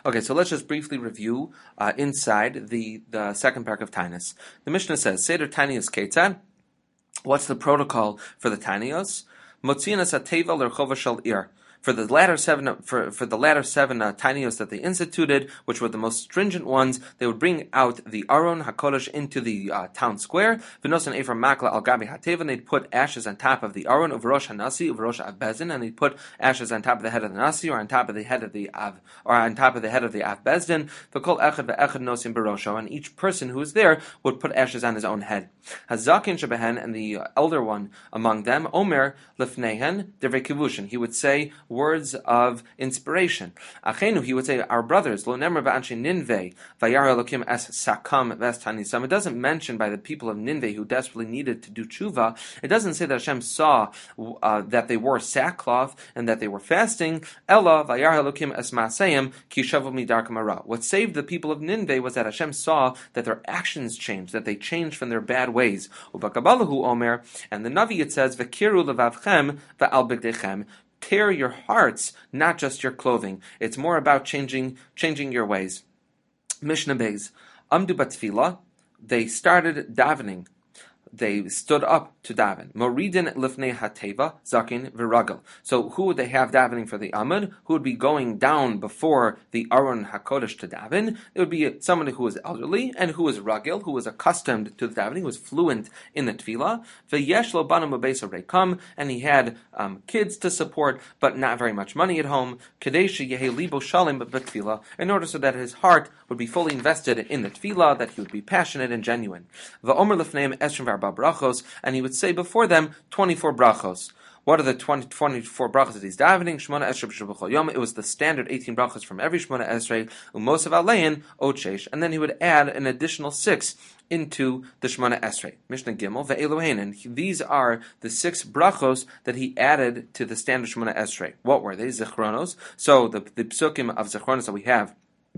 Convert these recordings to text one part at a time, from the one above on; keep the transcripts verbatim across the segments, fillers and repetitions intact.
Okay, so let's just briefly review uh, inside the, the second parak of Taanis. The Mishnah says, Seder Taanios Ketzad. What's the protocol for the Taanios? Motzinas Ateva L'Rchova Shel Ir. For the latter seven, for, for the latter seven uh, Taanios that they instituted, which were the most stringent ones, they would bring out the Aron HaKodesh into the uh, town square. V'nosan Ephra Makla Al Gabi Hateva, and they'd put ashes on top of the Aron, Uvrosh HaNasi, Uvrosh Av-Bezdin, and they'd put ashes on top of the head of the Nasi, or on top of the head of the Av, or on top of the head of the Av-Bezdin. V'kol Echad Ve'echad Nosim Barosho, and each person who was there would put ashes on his own head. Hazakin Shebehen, and the elder one among them, Omer Lefnehen Devrei Kivushin, he would say words of inspiration. Achenu, he would say, our brothers, Lo Nemer Ba'anshe Ninveh, Vayar Elokim Es Sakam Ves Tanisam. It doesn't mention by the people of Ninveh who desperately needed to do tshuva. It doesn't say that Hashem saw uh, that they wore sackcloth and that they were fasting. Ella Vayar Elokim Es Maaseyim Ki Shavu Midar Kamara. What saved the people of Ninveh was that Hashem saw that their actions changed, that they changed from their bad ways. Ubakabalahu Omer, and the Navi it says, V'kiru levavchem va'al bigdechem. Tear your hearts, not just your clothing. It's more about changing changing your ways. Mishnah Beis. Amdu batfila. They started davening. They stood up to daven. Moridin lifnei hateva zakin v'ragel. So who would they have davening for the Amud? Who would be going down before the Aron HaKodesh to daven? It would be somebody who was elderly and who was ragel, who was accustomed to the davening, who was fluent in the tefillah. V'yesh lo banu mabesa rekam, and he had um, kids to support, but not very much money at home. Kadesh yehe libo shalim b'tefillah, in order so that his heart would be fully invested in the tefillah, that he would be passionate and genuine. V'omer lifneim esrim brachos, and he would say before them twenty-four brachos. What are the twenty, twenty-four brachos that he's davening? Shmona Esrei b'Shabbat Yom. It was the standard eighteen brachos from every Shmona Esrei. Umosav Alein Ochesh, and then he would add an additional six into the Shmona Esrei. Mishnah Gimel ve'Elohein, and these are the six brachos that he added to the standard Shmona Esrei. What were they? Zechronos. So the the psukim of Zechronos that we have.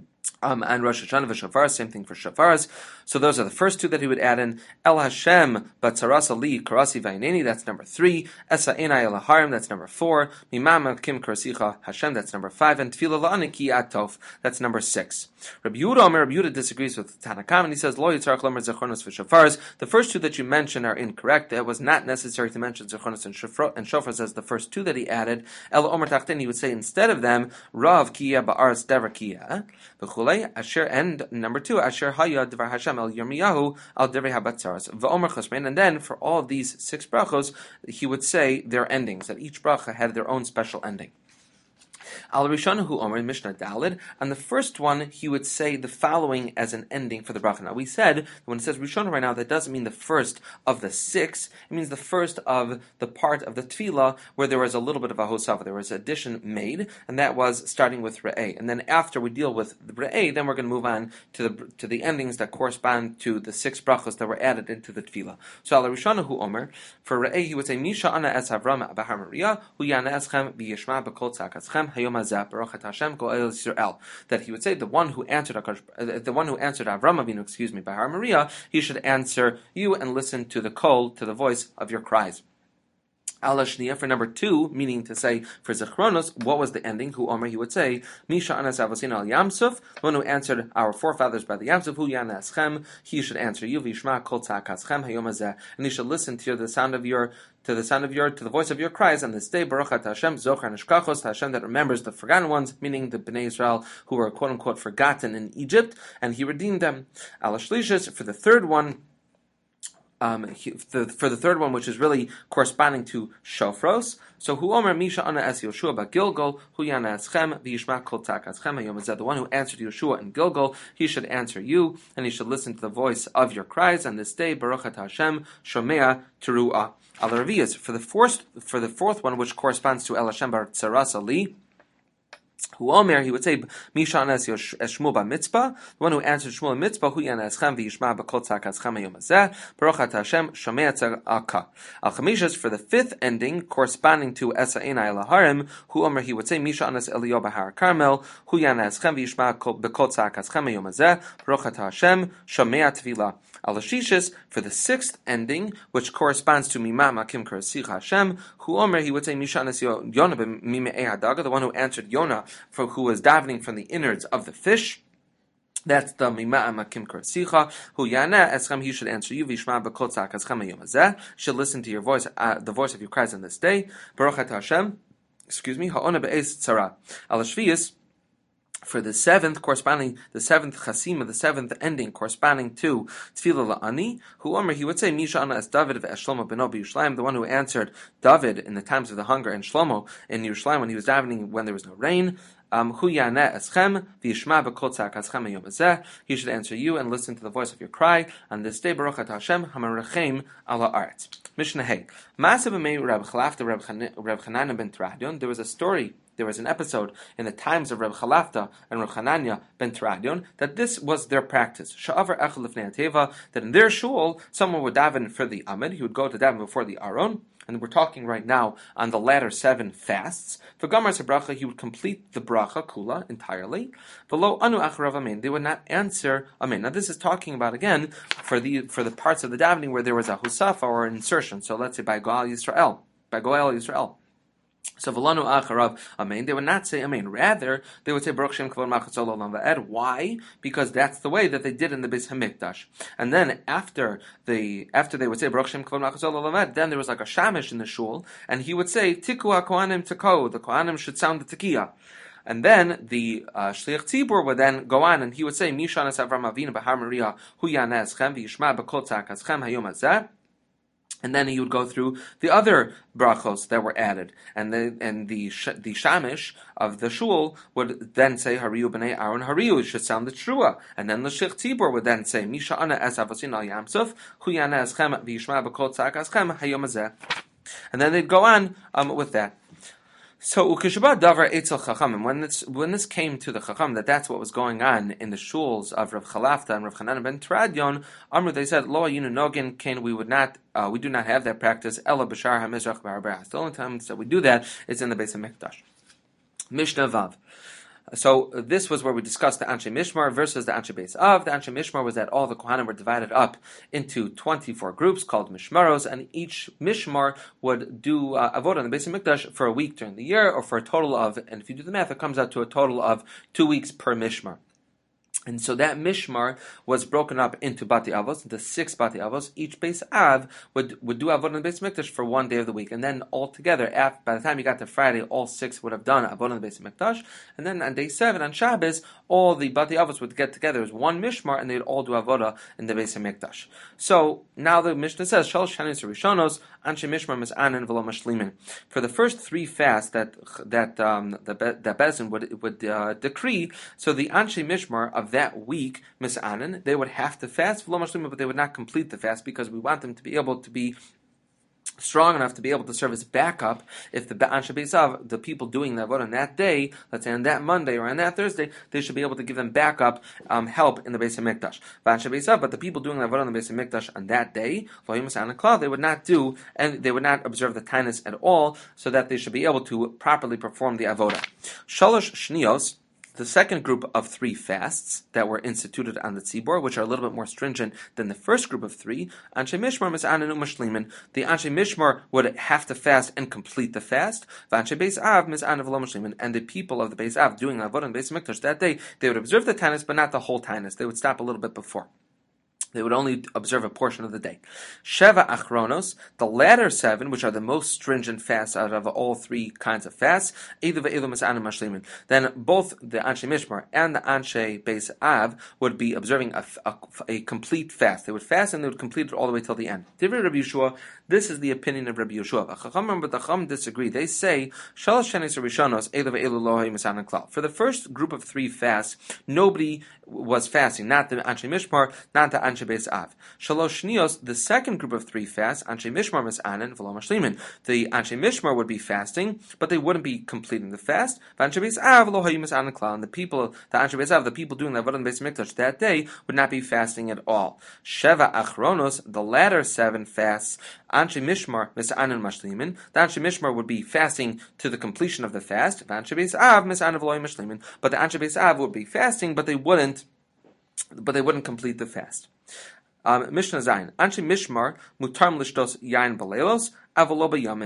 Um, and Rosh Hashanah v'Shafar, same thing for Shafaras. So those are the first two that he would add in. El Hashem Batzaras Ali Karasi Vaineni, that's number three. Esa Enai El Harim, that's number four. Mimam Kim Karasicha Hashem, that's number five. And Tefillah La'aniki Atov, that's number six. Rabbi Yehuda Omer, Rabbi Yehuda disagrees with Tanakam, and he says Lo Yitzarach Lomer Zechronos v'Shafaras. The first two that you mentioned are incorrect. It was not necessary to mention Zechronos and Shofars as the first two that he added. El Omer Tachten, he would say instead of them Rav Kiya Ba'aras Devar Kiya. Asher, and number two, Asher Haya Dvar Hashem El Yirmiyahu Al Devrei Habatzaras V'Omer Chashmein, and then for all of these six brachos, he would say their endings, that each bracha had their own special ending. Al Rishon Hu Omer Mishnah Dalid. On the first one, he would say the following as an ending for the bracha. Now we said when it says Rishon right now, that doesn't mean the first of the six. It means the first of the part of the tefillah where there was a little bit of a hosafa. There was an addition made, and that was starting with Re'eh. And then after we deal with the Re'eh, then we're going to move on to the to the endings that correspond to the six brachos that were added into the tefillah. So Al Rishon Hu Omer, for Re'eh he would say Misha Ana Es Avram Bahar Maria Hu Yana Eschem V'Yishma B'Kol Tzakaschem Hayom that he would say the one who answered uh, the one who answered Avram Avinu, excuse me, by Har Maria, he should answer you and listen to the kol, to the voice of your cries. Ala Shniya, for number two, meaning to say for Zechronos, what was the ending? Who Omer, he would say, Misha Anas Avosin al Yamsuf, the one who answered our forefathers by the Yamsuf, Hu Yana Eschem, he should answer you, Vishma Kol Tzakaschem Hayom Hazeh, and he should listen to the sound of your to the sound of your, to the voice of your cries on this day. Baruch Ata Hashem, Zochar Nishkachos, Hashem that remembers the forgotten ones, meaning the Bnei Israel who were quote unquote forgotten in Egypt, and he redeemed them. Ala Shlishis, for the third one. Um, he, the, for the third one, which is really corresponding to Shofros. So, Hu Omer Misha Ana Es Yoshua Ba Gilgal, Hu Yana Eschem, V'Yishma Kol Tzakaschem Hayom Hazeh. The one who answered Yoshua in Gilgal, he should answer you, and he should listen to the voice of your cries on this day. Baruch Ata Hashem, Shomea Teruah. Al Raviyas, for the fourth, for the fourth one, which corresponds to El Hashem Bar Tzaras Ali. Hu Omer, he would say, Misha Anas Shmuel ba Mitzpah, the one who answered Shmuel in Mitzpah, Hu Yana Eschem V'Yishma B'Kol Tzakaschem Hayom Hazeh, Baruch Ata Hashem, Shomea Tzaka. Al Chamishas, for the fifth ending, corresponding to Esa Enai El Harim, Hu Omer, he would say, Misha Anas Eliyahu Bahar Carmel, Hu Yana Eschem V'Yishma B'Kol Tzakaschem Hayom Hazeh, Baruch Ata Hashem, Shomea Tefillah. Al Shishis, for the sixth ending, which corresponds to Mimam Akim Karasicha Hashem, Hu Who Omer, he would say Mishanas Yonah b'mime'ei hadaga, the one who answered Yonah, for who was davening from the innards of the fish. That's the Mima'am Akim Kursicha, who Yana Eschem, he should answer you, Vishma Bekotzak Eschem Yomazeh, should listen to your voice, uh, the voice of your cries on this day. Baruch Ata Hashem, excuse me, Ha'ona Be'ez Tzara. Al Shvius, for the seventh, corresponding, the seventh chasima, the seventh ending, corresponding to Tfilah La'ani, who Omer, he would say, Misha Ana as David as Shlomo beno b'Yerushalayim, the one who answered David in the times of the hunger, and Shlomo in Yerushalayim when he was davening when there was no rain. Um, Hu Yaneh Eschem, V'Yishma B'Kotzak Eschem Yom Hazeh. He should answer you and listen to the voice of your cry on this day. Baruch Ata Hashem Hamerachem Ala Aretz. Mishnah Hey. Ma'aseh b'mei Reb Chalafta Reb Chananya ben Teradion. There was a story. There was an episode in the times of Reb Chalafta and Reb Chananya ben Teradion that this was their practice. Sha'avar Echel Lifnei Teva, that in their shul someone would daven for the Amid. He would go to daven before the Aron. And we're talking right now on the latter seven fasts. For Gamar Sabracha, he would complete the bracha kula entirely. V'lo anu acharav amen. They would not answer amen. Now this is talking about again for the for the parts of the davening where there was a husafa or an insertion. So let's say by Goal Yisrael, by Goel Yisrael. So v'lanu acharav amen. They would not say amen. Rather, they would say Baruch Shem Kavod Malchus Olam Va'ed. Why? Because that's the way that they did in the Beis Hamikdash. And then after the after they would say Baruch Shem Kavod Malchus Olam Va'ed, then there was like a shamish in the shul, and he would say Tiku HaKohanim Teko. The Kohanim should sound the Tekiah. And then the uh, Shliach Tzibur would then go on, and he would say Mishanas Avram Avinu B'Har Maria Hu Yaneh Eschem V'Yishma B'Kotzak Eschem Hayom Hazeh. And then he would go through the other brachos that were added, and the and the the shamish of the shul would then say Hariyu b'nei Aaron Hariyu, should sound the trua, and then the Shech Tzibur would then say Misha Ana es Avasin al Yamsuf Hu Yaneh Eschem V'Yishma B'Kol Tzak Eschem Hayom Hazeh, and then they'd go on um, with that. So ukishba davar etzel chachamim. When this when this came to the chacham that that's what was going on in the shuls of Rav Chalafta and Rav Chananya ben Teradion, Amru, they said lo yinu nogin kain, we would not uh, we do not have that practice ella b'shar hamizrach b'harberas. The only time that we do that is in the Beis Hamikdash. Mishnah Vav. So this was where we discussed the Anshe Mishmar versus the Anshe Beis Av. The Anshe Mishmar was that all the Kohanim were divided up into twenty-four groups called Mishmaros, and each Mishmar would do uh, avodah in the Beis Hamikdash for a week during the year, or for a total of, and if you do the math, it comes out to a total of two weeks per Mishmar. And so that Mishmar was broken up into Bati Avos, into six Bati Avos. Each Beis Av would, would do Avodah in the Beis Hamikdash for one day of the week. And then altogether, after, by the time you got to Friday, all six would have done Avodah in the Beis Hamikdash. And then on day seven, on Shabbos, all the Bati Avos would get together as one Mishmar, and they'd all do Avodah in the Beis Hamikdash. So now the Mishnah says, Shalosh Shanis Rishonos, Anshe Mishmar Mis'anen V'lo Mashlimin. For the first three fasts that that um, the that Bezin would would uh, decree, so the Anshe Mishmar of that week, Mis'anen, they would have to fast V'lo Mashlimin, but they would not complete the fast because we want them to be able to be strong enough to be able to serve as backup if the Anshe Beis Av, the people doing the avodah on that day, let's say on that Monday or on that Thursday, they should be able to give them backup um, help in the Beis Hamikdash. Anshe Beis Av, but the people doing the avodah on the Beis Hamikdash on that day, they would not do, and they would not observe the tainus at all, so that they should be able to properly perform the avodah. Shalosh Shnios, the second group of three fasts that were instituted on the Tzibor, which are a little bit more stringent than the first group of three, Anshe Mishmar Mis'anen Umashlimin. The Anshe Mishmar would have to fast and complete the fast. V'Anshe Beis Av Mis'anen V'lo Mashlimin. And the people of the Beis Av doing Avodah in Beis Hamikdash that day, they would observe the tainus, but not the whole tainus. They would stop a little bit before. They would only observe a portion of the day. Sheva Achronos, the latter seven, which are the most stringent fasts out of all three kinds of fasts, then both the Anshe Mishmar and the Anshe Beis Av would be observing a, a, a complete fast. They would fast and they would complete it all the way till the end. Divrei Rabbi Yeshua, this is the opinion of Rabbi Yeshua. But the Chacham disagree. They say, for the first group of three fasts, nobody was fasting, not the Anshe Mishmar, not the Anshe Beis Av. Shalosh Shnios, the second group of three fasts, Anshe Mishmar Mis'anen V'lo Mashlimin. The Anshe Mishmar would be fasting, but they wouldn't be completing the fast. Anshe Beis Av Lo Hayu Mis'anen Klal, and the people, the Anshe Beis Av, the people doing the Avodah in Beis Hamikdash that day would not be fasting at all. Sheva Achronos, the latter seven fasts, Anshe Mishmar Mis'anen Mashlimin. The Anshe Mishmar would be fasting to the completion of the fast. Anshe Beis Av Mis'anen V'lo Hayu Mashlimin. But the Anshe Beis Av would be fasting, but they wouldn't, but they wouldn't complete the fast. Um, Mishnah Zayin. Anshe Mishmar mutar lishtos yain balelos avolo b'yamim.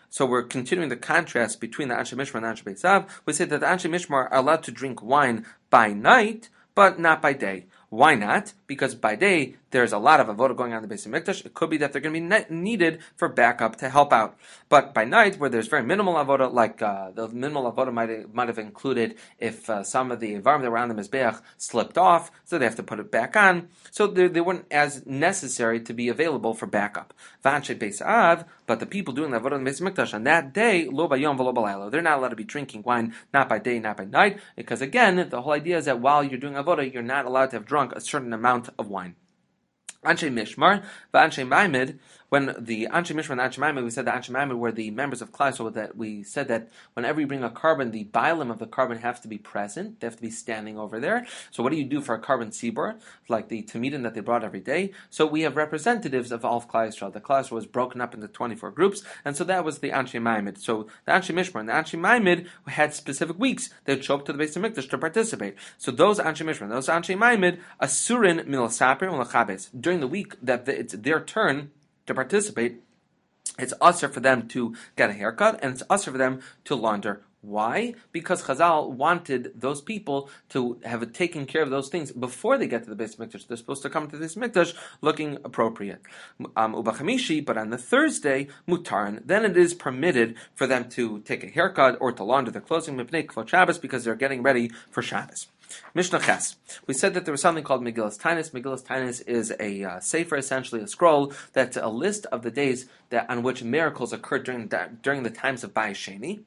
So we're continuing the contrast between the Anshe Mishmar and the Anshe Beis Av. We say that the Anshe Mishmar are allowed to drink wine by night, but not by day. Why not? Because by day, there's a lot of avodah going on in the Beis Hamikdash. It could be that they're going to be ne- needed for backup to help out. But by night, where there's very minimal avodah, like uh, the minimal avodah might, might have included if uh, some of the environment that were on the Mizbeach slipped off, so they have to put it back on. So they, they weren't as necessary to be available for backup. V'anshe Beis Av, but the people doing the avodah in the Beis Hamikdash on that day, lo bayom v'lo balaylo, they're not allowed to be drinking wine, not by day, not by night, because again, the whole idea is that while you're doing avodah, you're not allowed to have drunk a certain amount of wine. Anshe Mishmar, Anshe Maimed, when the Anshe Mishmar and Anshe Maimed, we said that Anshe Maimed were the members of Klal, so that we said that whenever you bring a carbon, the bialim of the carbon have to be present, they have to be standing over there. So what do you do for a carbon tzibor, like the Tamidin that they brought every day? So we have representatives of all of Klal Yisrael. The Klal Yisrael was broken up into twenty-four groups, and so that was the Anshe Maimed. So the Anshe Mishmar and the Anshe Maimed had specific weeks. They would show up to the Beis Hamikdash to participate. So those Anshe Mishmar, those Anshe Maimed, asurin milasaper ulachabes. During the week that it's their turn to participate, it's usher for them to get a haircut, and it's usher for them to launder. Why? Because Chazal wanted those people to have taken care of those things before they get to the Beis Hamikdash. They're supposed to come to this Mikdash looking appropriate. Um, Ubachamishi, but on the Thursday, mutarin, then it is permitted for them to take a haircut or to launder their clothing, mipnei kvod Shabbos, because they're getting ready for Shabbos. Mishnah Ches. We said that there was something called Megillas Tainus. Megillas Tainus is a uh, sefer, essentially a scroll, that's a list of the days that on which miracles occurred during the, during the times of Bayis Sheni.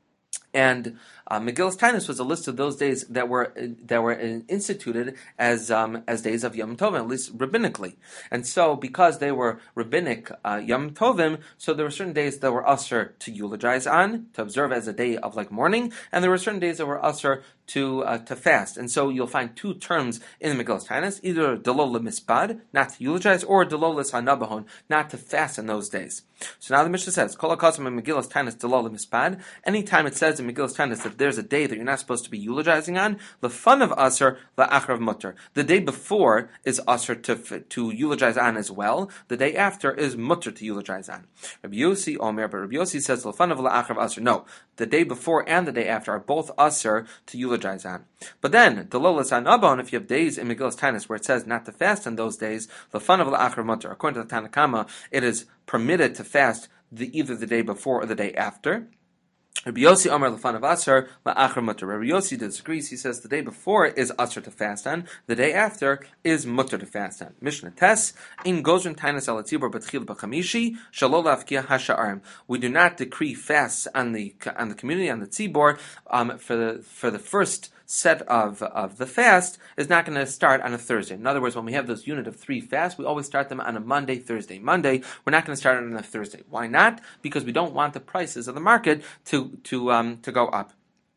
And uh, Megillas Tainus was a list of those days that were uh, that were instituted as um, as days of Yom Tovim, at least rabbinically. And so, because they were rabbinic uh, Yom Tovim, so there were certain days that were usher to eulogize on, to observe as a day of like mourning, and there were certain days that were usher to uh, to fast. And so you'll find two terms in the Megillas Tainus, either delol lemispad, not to eulogize, or delol l'sanabahon, not to fast in those days. So now the Mishnah says, Kol HaKosim in Megillas Tainus delol lemispad, anytime it says in Megillas Tainus that there's a day that you're not supposed to be eulogizing on, the fun of Asr, la'achrav mutter. The day before is Asr to, to eulogize on as well. The day after is mutter to eulogize on. Rabbi Yossi Omer, but Rabbi Yossi says, the fun of la'achrav Asr. No, the day before and the day after are both Asr to eulogize on. But then, delol l'sanabon, if you have days in Megillas Tainus where it says not to fast in those days, the fun of la'achrav mutter. According to the Tanna Kama, it is permitted to fast the, either the day before or the day after. Rabbi Yossi Amar Lefan of Asr la'achar mutter. Rabbi Yossi disagrees. He says the day before is Asr to fast on, the day after is mutter to fast on. Mishnah Tes in Gozrin Tainus al Tzibor B'Tchil B'Chamishi Shalol Lafkia Hasha'arim. We do not decree fasts on the on the community, on the Tzibor, um, for the for the first set of of the fast is not going to start on a Thursday. In other words, when we have those unit of three fasts, we always start them on a Monday, Thursday. Monday, we're not going to start it on a Thursday. Why not? Because we don't want the prices of the market to to um to go up.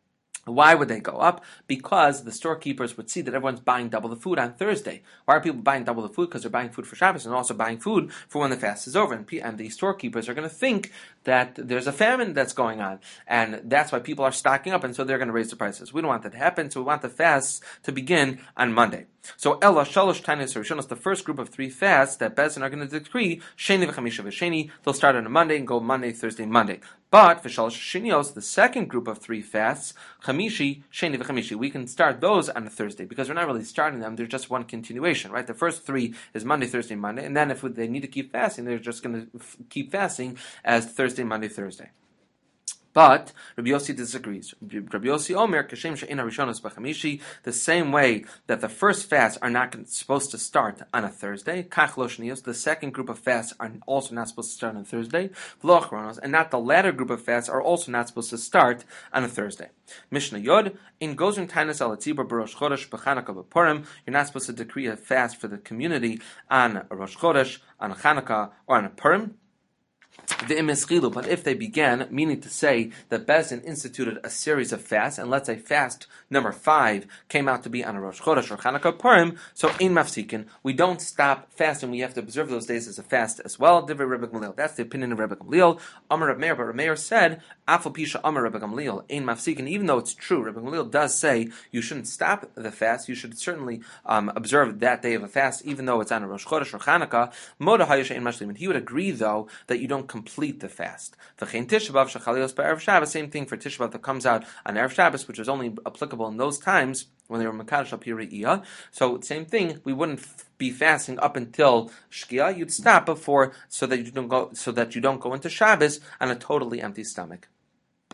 Why would they go up? Because the storekeepers would see that everyone's buying double the food on Thursday. Why are people buying double the food? Because they're buying food for Shabbos and also buying food for when the fast is over. And, and the storekeepers are going to think that there's a famine that's going on. And that's why people are stocking up, and so they're going to raise the prices. We don't want that to happen, so we want the fasts to begin on Monday. So Ella Shalosh Tainus Rishonos, the first group of three fasts that Bezin are going to decree, Sheni v'Chamisha v'Sheni, they'll start on a Monday and go Monday, Thursday, Monday. But v'Shalosh Shenios, the second group of three fasts, Chamishi, Sheni v'Chamishi, we can start those on a Thursday because we're not really starting them; they're just one continuation, right? The first three is Monday, Thursday, Monday, and then if they need to keep fasting, they're just going to f- keep fasting as Thursday, Monday, Thursday. But Rabbi Yossi disagrees. Rabbi Yossi Omer Kashem She'ina Rishonos B'Chamishi, the same way that the first fasts are not supposed to start on a Thursday. Kach Lo Shnios, the second group of fasts are also not supposed to start on a Thursday. V'lo Achronos, and not the latter group of fasts are also not supposed to start on a Thursday. Mishnah Yod in Gozrin Tainus Al Tzibor B'Rosh Chodesh B'Chanukah B'Purim, you're not supposed to decree a fast for the community on a Rosh Chodesh, on a Chanukah, or on a Purim. But if they began, meaning to say that Bezin instituted a series of fasts, and let's say fast number five came out to be on a Rosh Chodesh or Chanukah Purim, so in Mafsikin, we don't stop fasting, we have to observe those days as a fast as well. That's the opinion of Rebbe Gamliel. Amar Reb Meir, but Reb Meir said, Afal Pisha Amar Rebbe Gamliel, in Mafsikin, even though it's true, Rebbe Gamliel does say you shouldn't stop the fast, you should certainly um, observe that day of a fast, even though it's on a Rosh Chodesh or Chanukah. Moda Hayasha in Mashlim, and he would agree though that you don't complete the fast. V'chein Tisha B'Av shechalios be'erev Shabbos, same thing for Tisha B'Av that comes out on Erev Shabbos, which was only applicable in those times when they were Mekadosh al Pi Re'iyah. So same thing, we wouldn't f- be fasting up until Shkia. You'd stop before so that you don't go so that you don't go into Shabbos on a totally empty stomach.